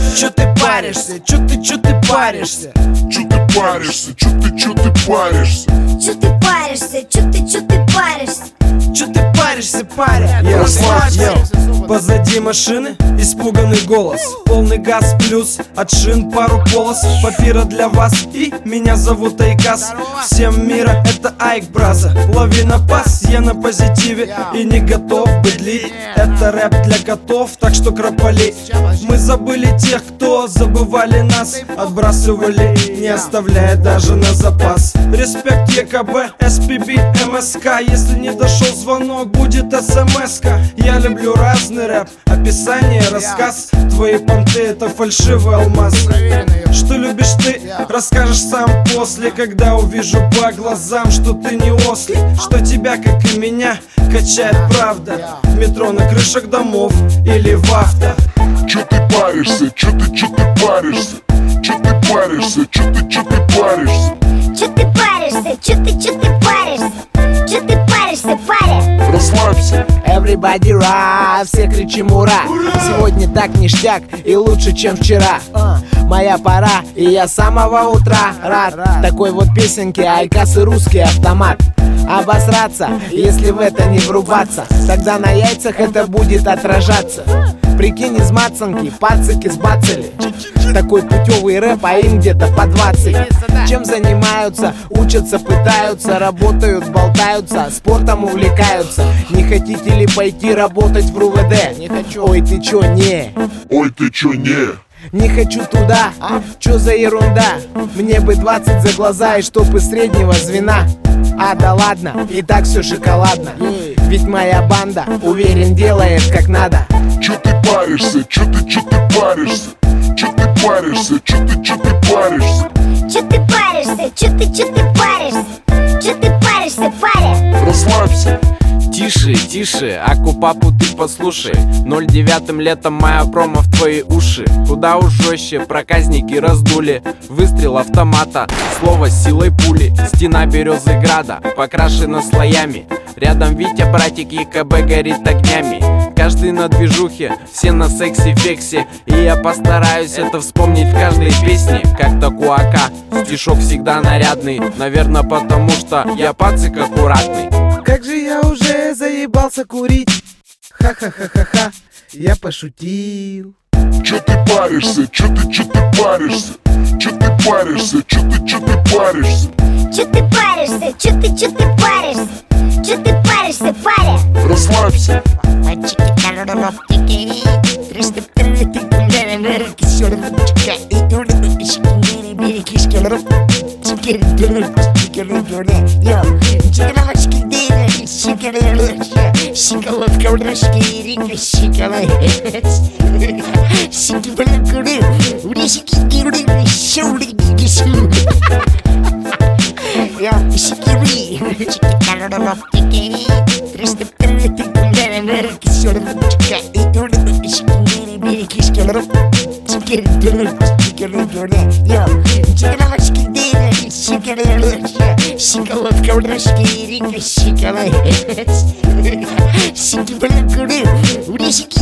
Чё ты паришься? Чё ты паришься? Чё ты паришься? Чё ты паришься? Чё ты паришься? Чё ты паришься? Чё ты паришься, паря? Расслабься. Позади машины испуганный голос. Полный газ плюс от шин пару полос. Папира для вас и меня зовут Айкас. Всем мира это Айк, браза. Лови на пас, я на позитиве и не готов быдлить. Это рэп для котов, так что кропали. Мы забыли тех, кто забывали нас. Отбрасывали, не оставляя даже на запас. Респект ЕКБ, СПБ, МСК. Если не дошел звонок, будет СМС-ка. Я люблю разный рэп, описание, рассказ. Твои понты это фальшивый алмаз. Что любишь ты, расскажешь сам после. Когда увижу по глазам, что ты не ослик. Что тебя, как и меня, качает правда. В метро, на крышах домов или в авто. Чё ты паришься? Чё ты паришься? Чё ты паришься? Чё ты паришься? Чё ты паришься? Чё ты паришься? Чё ты паришься, паря? Расслабься. Everybody right, все кричим ура. Сегодня так ништяк и лучше, чем вчера. Моя пора, и я с самого утра рад такой вот песенке. Айкас и русский автомат. Обосраться, если в это не врубаться, тогда на яйцах это будет отражаться. Прикинь, из мацанки пацаки сбацали. Такой путевый рэп, а им где-то по 20. Чем занимаются? Учатся, пытаются, работают, болтаются, спортом увлекаются. Не хотите ли пойти работать в РУВД? Не хочу. Ой, ты чё, не? Ой, ты чё, не? Не хочу туда, чё за ерунда? Мне бы 20 за глаза и чтоб из среднего звена. А да ладно, и так все шоколадно. Ведь моя банда, уверен, делает как надо. Чё ты паришься? Чё ты паришься? Чё ты паришься? Чё ты паришься? Чё ты паришься? Чё ты паришься? Чё ты паришься, паря? Расслабься. Тише, тише, Акупапу ты послушай. 09 летом моя промо в твои уши. Куда уж жестче, проказники раздули. Выстрел автомата, слово с силой пули. Стена Березыграда покрашена слоями. Рядом Витя, братик, ЕКБ горит огнями. Каждый на движухе, все на секси-фексе. И я постараюсь это вспомнить в каждой песне. Как-то куака, стишок всегда нарядный. Наверное, потому что я пацик аккуратный. Как же я уже заебался курить. Ха-ха-ха-ха-ха, я пошутил. Чё ты паришься? Чё ты паришься? Чё ты паришься? Чё ты паришься? Чё ты паришься? Чё ты паришься? Чё ты паришься, паря? Расслабься. Шоколадка в рашке, река,